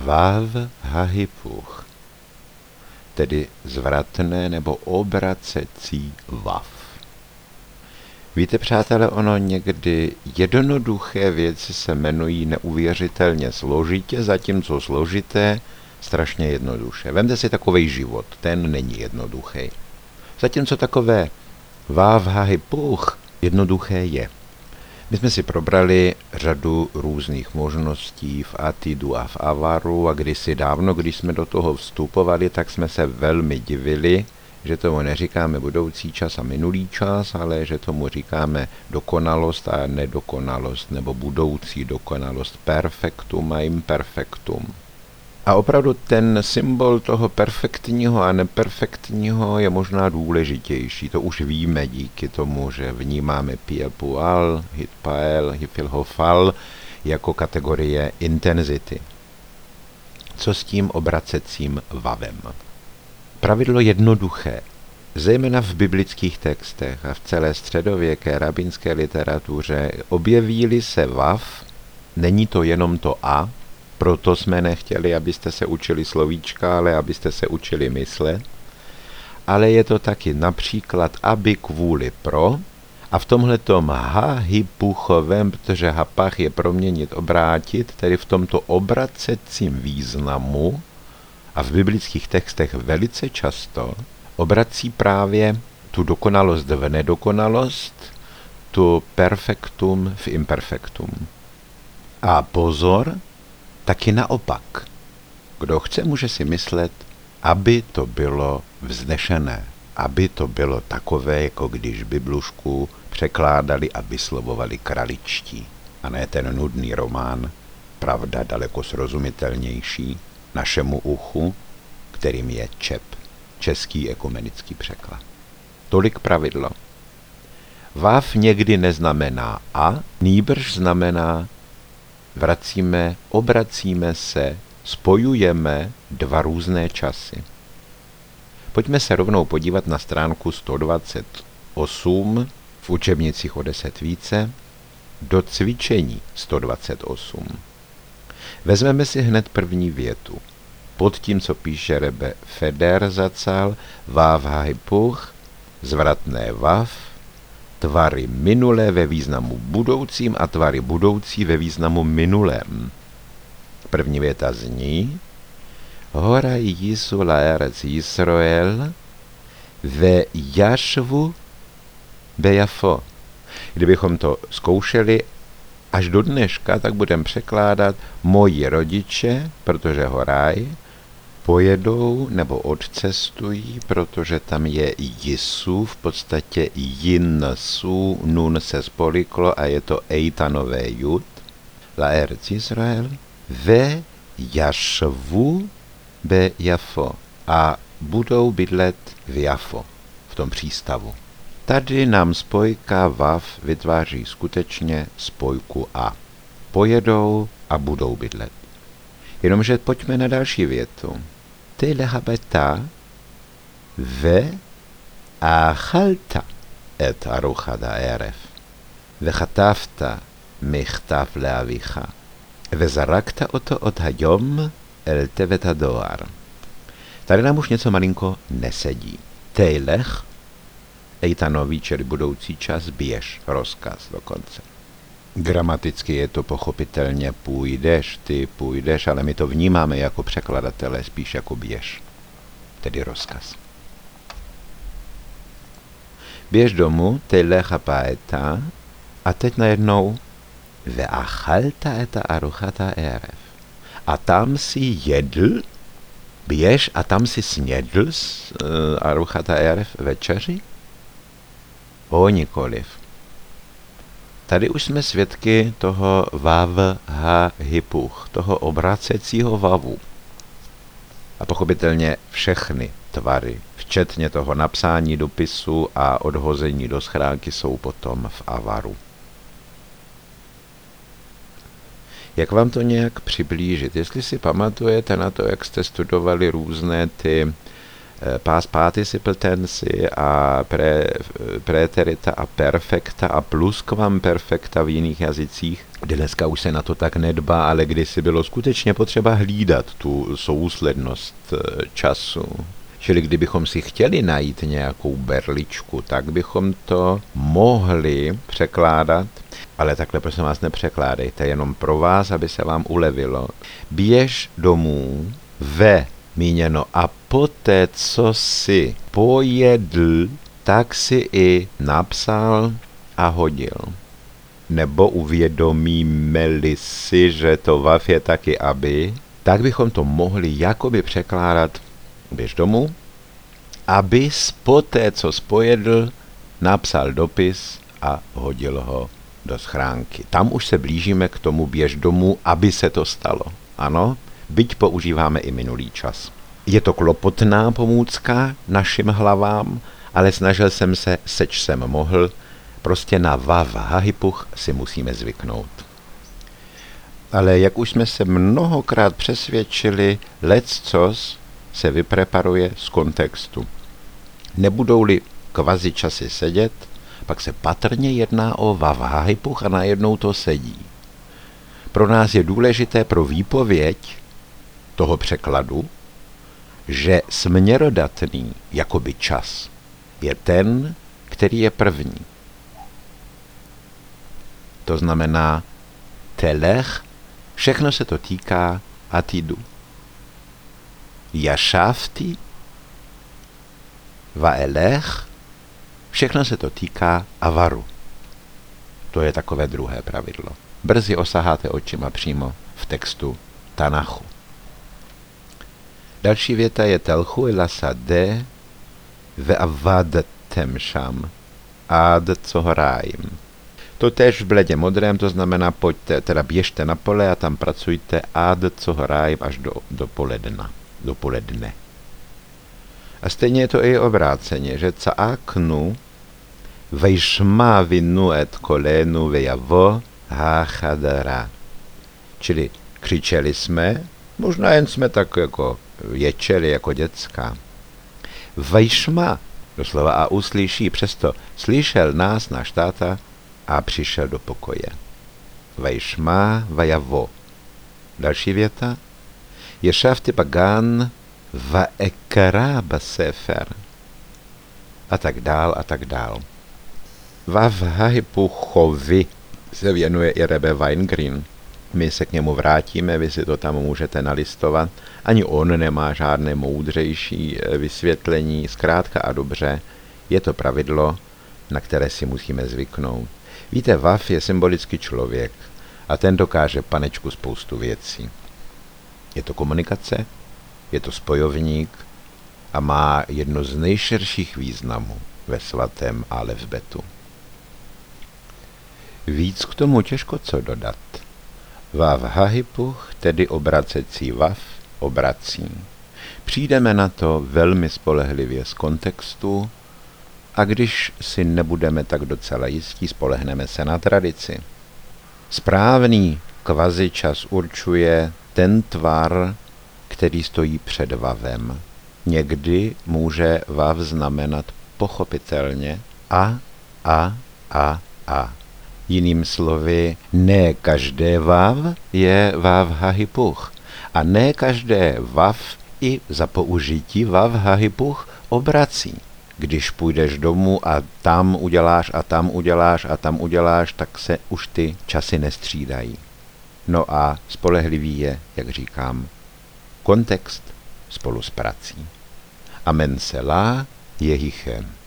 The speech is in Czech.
Váv hahipuch, tedy zvratné nebo obracecí vav. Víte, přátelé, ono někdy jednoduché věci se jmenují neuvěřitelně složitě, zatímco složité strašně jednoduše. Vemte si takovej život, ten není jednoduchý. Zatímco takové váv hahipuch jednoduché je. My jsme si probrali řadu různých možností v atidu a v avaru a kdysi dávno, když jsme do toho vstupovali, tak jsme se velmi divili, že tomu neříkáme budoucí čas a minulý čas, ale že tomu říkáme dokonalost a nedokonalost, nebo budoucí dokonalost, perfektum a imperfektum. A opravdu ten symbol toho perfektního a neperfektního je možná důležitější. To už víme díky tomu, že vnímáme piel-pual, hit-pael, hifil-hofal jako kategorie intenzity. Co s tím obracecím vavem? Pravidlo jednoduché, zejména v biblických textech a v celé středověké rabínské literatuře, objeví-li se vav, není to jenom to a, proto jsme nechtěli, abyste se učili slovíčka, ale abyste se učili myslet. Ale je to taky například aby kvůli pro, a v tomhletom hahipuchovém, protože hapach je proměnit, obrátit, tedy v tomto obracecím významu, a v biblických textech velice často, obrací právě tu dokonalost v nedokonalost, tu perfektum v imperfektum. A pozor, taky naopak. Kdo chce, může si myslet, aby to bylo vznešené, aby to bylo takové, jako když Biblušku překládali a vyslovovali kraličtí. A ne ten nudný román, pravda daleko srozumitelnější, našemu uchu, kterým je ČEP, Český ekumenický překlad. Tolik pravidlo. Váv někdy neznamená a, nýbrž znamená obracíme se, spojujeme dva různé časy. Pojďme se rovnou podívat na stránku 128 v učebnicích o 10 více do cvičení 128. Vezmeme si hned první větu. Pod tím, co píše Rebbe Feder zacal, váv hahipuch, zvratné vav, tvary minulé ve významu budoucím a tvary budoucí ve významu minulém. První věta zní Hora jisu laerec Yisroel ve jašvu bejafo. Kdybychom to zkoušeli až do dneška, tak budeme překládat moji rodiče, protože Horaj, pojedou nebo odcestují, protože tam je Jisu, v podstatě Jinsu, nun se spoliklo a je to Eitanové jud, Laerec Yisrael, ve Jašvu be Jafo a budou bydlet v Jafo, v tom přístavu. Tady nám spojka vav vytváří skutečně spojku a. Pojedou a budou bydlet. Jenomže pojďme na další větu. Ty lehabeta ve achalta et aruchat ha'erev וצטפת מכתב לאביך וזרקת אותו od hayom el tevet hadoar. Tady nám už něco malinko nesedí. Tejlech, Eitanový, čili budoucí čas, běž, rozkaz dokonce. Gramaticky je to pochopitelně půjdeš, ty půjdeš, ale my to vnímáme jako překladatelé spíš jako běž, tedy rozkaz. Běž domů, tejlech hapaeta, a teď najednou veachalta eta aruchata erev. A tam si jedl, běž a tam si snědl aruchata erev večeři? O nikoliv. Tady už jsme svědky toho vav hahipuch, toho obracecího vavu. A pochopitelně všechny tvary, včetně toho napsání dopisu a odhození do schránky, jsou potom v avaru. Jak vám to nějak přiblížit? Jestli si pamatujete na to, jak jste studovali různé ty past participle tensi a preterita a perfekta a pluskvamperfekta v jiných jazycích. Dneska už se na to tak nedbá, ale kdysi bylo skutečně potřeba hlídat tu souslednost času. Čili kdybychom si chtěli najít nějakou berličku, tak bychom to mohli překládat, ale takhle prosím vás nepřekládejte, jenom pro vás, aby se vám ulevilo. Běž domů ve míněno a poté, co si pojedl, tak si i napsal a hodil. Nebo uvědomíme-li si, že to vav je taky aby, tak bychom to mohli jakoby překládat běž domů, abys poté, co spojedl, napsal dopis a hodil ho do schránky. Tam už se blížíme k tomu běž domů, aby se to stalo. Ano, byť používáme i minulý čas. Je to klopotná pomůcka našim hlavám, ale snažil jsem se, seč jsem mohl, prostě na vav hahipuch si musíme zvyknout. Ale jak už jsme se mnohokrát přesvědčili, leccos se vypreparuje z kontextu. Nebudou-li kvazi časy sedět, pak se patrně jedná o vav hahipuch a najednou to sedí. Pro nás je důležité pro výpověď toho překladu, že směrodatný, jakoby čas, je ten, který je první. To znamená telech, všechno se to týká atidu. Yashavti, vaelech, všechno se to týká avaru. To je takové druhé pravidlo. Brzy osaháte očima přímo v textu Tanachu. Další věta je telchu elasade ve'avadtem šam ad cohorájim. To též v bledě modrém, to znamená pojďte, teda běžte na pole a tam pracujte ad cohorájim až do poledne. A stejně je to i obráceně, že caaknu vejšma vinu et kolenu vejavo hachadara. Čili křičeli jsme, možná jen jsme tak jako ječeli jako děcka. Vejšma, doslova a uslyší, přesto slyšel nás náš táta a přišel do pokoje. Vejšma vajavo. Další věta. Yeshavti bagan vaekra basefer. A tak dál, a tak dál. Vav hahipuchovi se věnuje i Rebbe Weingrin. My se k němu vrátíme, vy si to tam můžete nalistovat. Ani on nemá žádné moudřejší vysvětlení. Zkrátka a dobře, je to pravidlo, na které si musíme zvyknout. Víte, vav je symbolicky člověk a ten dokáže panečku spoustu věcí. Je to komunikace, je to spojovník a má jedno z nejširších významů ve svatém alefbetu. Víc k tomu těžko co dodat. Vav hahipuch, tedy obracecí vav, obrací. Přijdeme na to velmi spolehlivě z kontextu a když si nebudeme tak docela jistí, spolehneme se na tradici. Správný kvazičas určuje ten tvar, který stojí před vavem. Někdy může vav znamenat pochopitelně a. Jiným slovy, ne každé vav je vav hahipuch a ne každé vav i za použití vav hahipuch obrací. Když půjdeš domů a tam uděláš a tam uděláš a tam uděláš, tak se už ty časy nestřídají. No a spolehlivý je, jak říkám, kontext spolu s prací. Amen selá jehichem.